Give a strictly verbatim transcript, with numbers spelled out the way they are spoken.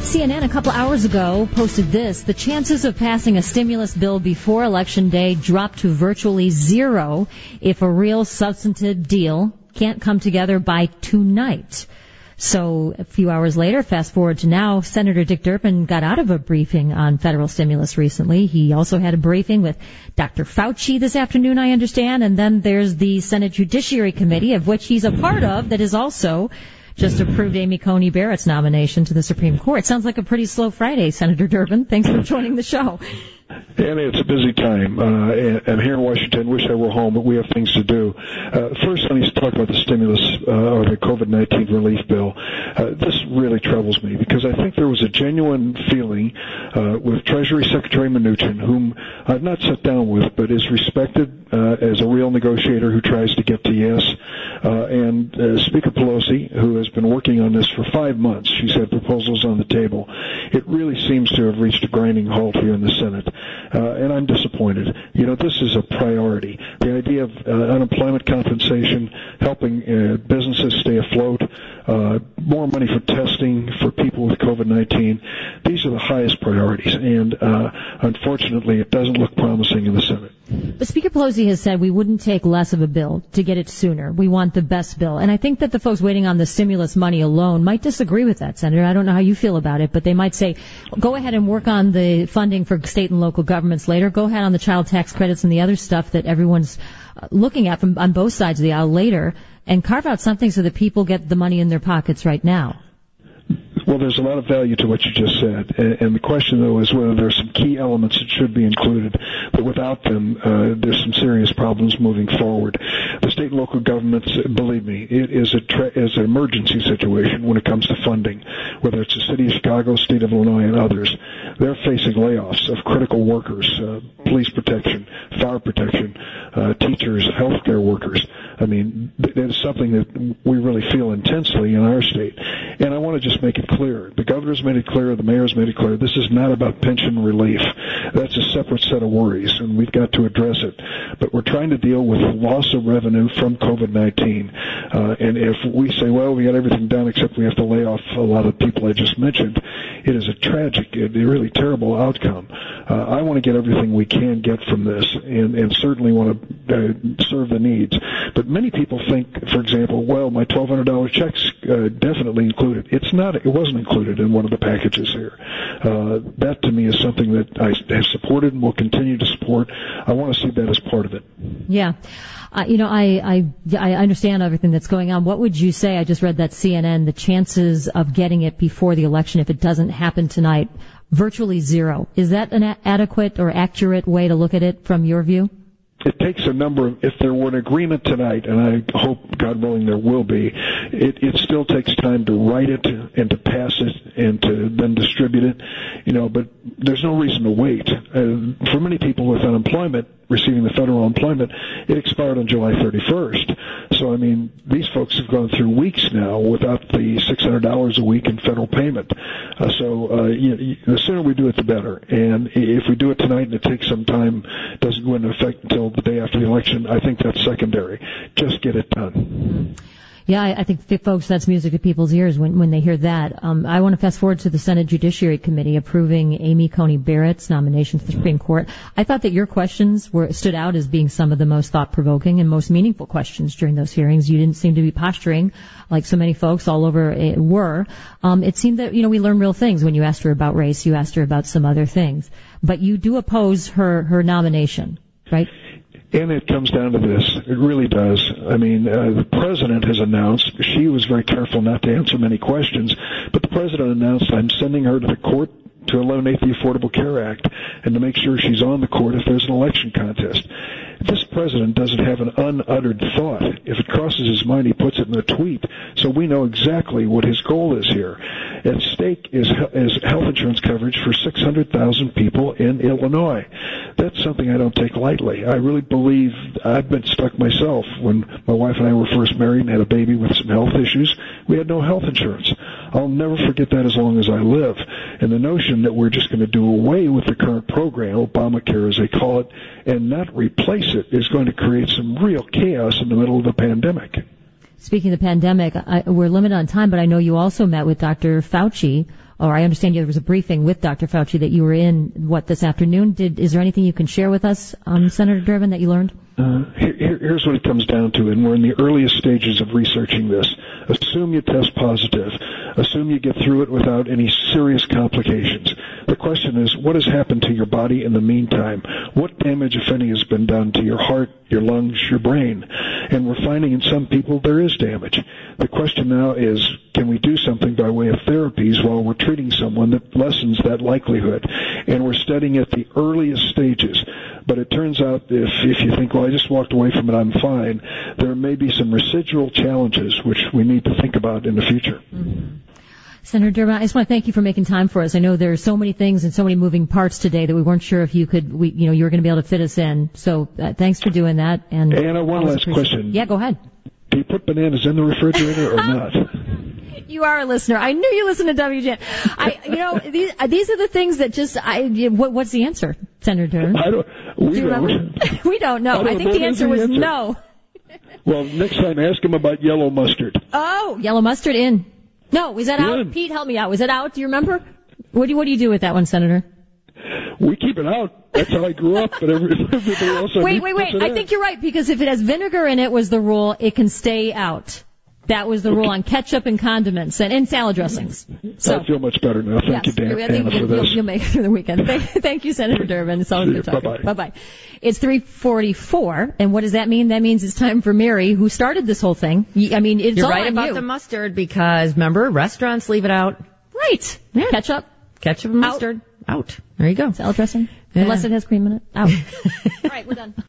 C N N a couple hours ago posted this: the chances of passing a stimulus bill before Election Day drop to virtually zero if a real substantive deal can't come together by tonight. So a few hours later, fast forward to now, Senator Dick Durbin got out of a briefing on federal stimulus recently. He also had a briefing with Doctor Fauci this afternoon, I understand. And then there's the Senate Judiciary Committee, of which he's a part of, that is also just approved Amy Coney Barrett's nomination to the Supreme Court. Sounds like a pretty slow Friday, Senator Durbin. Thanks for joining the show. Annie, it's a busy time. Uh, I'm here in Washington. Wish I were home, but we have things to do. Uh, first, I need to talk about the stimulus uh, or the COVID nineteen relief bill. Uh, this really troubles me because I think there was a genuine feeling uh, with Treasury Secretary Mnuchin, whom I've not sat down with, but is respected uh, as a real negotiator who tries to get to yes, uh, and uh, Speaker Pelosi, who has been working on this for five months. She's had proposals on the table. It really seems to have reached a grinding halt here in the Senate. Uh, and I'm disappointed. You know, this is a priority. The idea of uh, unemployment compensation, helping uh, businesses stay afloat, uh, more money for testing for people with COVID nineteen, these are the highest priorities. And uh, unfortunately, it doesn't look promising in the Senate. But Speaker Pelosi has said we wouldn't take less of a bill to get it sooner. We want the best bill. And I think that the folks waiting on the stimulus money alone might disagree with that, Senator. I don't know how you feel about it, but they might say, go ahead and work on the funding for state and local governments later. Go ahead on the child tax credits and the other stuff that everyone's looking at from on both sides of the aisle later, and carve out something so that people get the money in their pockets right now. Well, there's a lot of value to what you just said, and, and the question, though, is whether there's some key elements that should be included, but without them, uh, there's some serious problems moving forward. The state and local governments, believe me, it is a tra- is an emergency situation when it comes to funding, whether it's the city of Chicago, state of Illinois, and others. They're facing layoffs of critical workers, uh, police protection, fire protection, uh, teachers, healthcare workers. I mean, that is something that we really feel intensely in our state. And I want to just make it clear. The governor's made it clear, the mayor's made it clear, this is not about pension relief. That's a separate set of worries, and we've got to address it. But we're trying to deal with loss of revenue from COVID nineteen. Uh, and if we say, well, we got everything done except we have to lay off a lot of people I just mentioned, it is a tragic, a really terrible outcome. Uh, I want to get everything we can get from this, and, and certainly want to uh, serve the needs. But many people think, for example, well, my twelve hundred dollars checks uh, definitely included. It's not. It wasn't included in one of the packages here. Uh, that, to me, is something that I have supported and will continue to support. I want to see that as part of it. Yeah. Uh, you know, I, I, I understand everything that's going on. What would you say? I just read that C N N, the chances of getting it before the election, if it doesn't happen tonight, virtually zero. Is that an a- adequate or accurate way to look at it from your view? It takes a number of, if there were an agreement tonight, and I hope, God willing, there will be, it, it still takes time to write it and to pass it and to then distribute it, you know, but there's no reason to wait. Uh, for many people with unemployment, receiving the federal employment, it expired on July thirty-first. So, I mean, these folks have gone through weeks now without the six hundred dollars a week in federal payment. Uh, so, uh, you, you, the sooner we do it, the better. And if we do it tonight and it takes some time, doesn't go into effect until the day after the election, I think that's secondary. Just get it done. Mm-hmm. Yeah, I, I think, folks, that's music to people's ears when, when they hear that. Um, I want to fast forward to the Senate Judiciary Committee approving Amy Coney Barrett's nomination to the Supreme Court. I thought that your questions were stood out as being some of the most thought-provoking and most meaningful questions during those hearings. You didn't seem to be posturing like so many folks all over it were. Um, it seemed that, you know, we learned real things when you asked her about race. You asked her about some other things. But you do oppose her, her nomination, right? And it comes down to this. It really does. I mean, uh, the president has announced, she was very careful not to answer many questions, but the president announced, I'm sending her to the court to eliminate the Affordable Care Act and to make sure she's on the court if there's an election contest. This president doesn't have an unuttered thought. If it crosses his mind, he puts it in a tweet. So we know exactly what his goal is here. At stake is, is health insurance coverage for six hundred thousand people in Illinois. That's something I don't take lightly. I really believe, I've been stuck myself when my wife and I were first married and had a baby with some health issues. We had no health insurance. I'll never forget that as long as I live. And the notion that we're just going to do away with the current program, Obamacare as they call it, and not replace it is going to create some real chaos in the middle of the pandemic. speaking of the pandemic, I, we're limited on time, but I know you also met with Doctor Fauci, or I understand there was a briefing with Doctor Fauci that you were in, what, this afternoon? Did, is there anything you can share with us, um, Senator Durbin, that you learned? Uh, here, here's what it comes down to, and we're in the earliest stages of researching this. Assume you test positive. Assume you get through it without any serious complications. The question is, what has happened to your body in the meantime? What damage, if any, has been done to your heart, your lungs, your brain? And we're finding in some people there is damage. The question now is, can we do something by way of therapies while we're treating someone that lessens that likelihood? And we're studying at the earliest stages. But it turns out if, if you think, well, I just walked away from it, I'm fine, there may be some residual challenges which we need to think about in the future. Mm-hmm. Senator Durbin, I just want to thank you for making time for us. I know there are so many things and so many moving parts today that we weren't sure if you could, we, you know, you were going to be able to fit us in. So uh, thanks for doing that. And Anna, one last question. Yeah, go ahead. Do you put bananas in the refrigerator or not? You are a listener. I knew you listened to W G N. I, you know, these, these are the things that just, I, what, what's the answer, Senator Durbin? I don't, we Do you don't. remember? We don't know. I, don't I think the answer the was answer. no. Well, next time ask him about yellow mustard. Oh, yellow mustard in. No, was that out? In. Pete, help me out. Was that out? Do you remember? What do you, what do you do with that one, Senator? We keep it out. That's how I grew up, but every, everybody else... Wait, wait, wait. I think you're right, because if it has vinegar in it was the rule, it can stay out. That was the rule on ketchup and condiments and, and salad dressings. So, I feel much better now. Thank yes, you, Dan, I think Anna, for you'll, this. You'll, you'll make it through the weekend. Thank, thank you, Senator Durbin. It's always good talking. Bye-bye. Bye-bye. It's three forty-four, and what does that mean? That means it's time for Mary, who started this whole thing. I mean, it's You're all right on about you. the mustard, because, remember, restaurants leave it out. Right. Yeah. Ketchup. Ketchup and mustard. Out. out. There you go. Salad dressing. Yeah. Unless it has cream in it. Out. All right, we're done.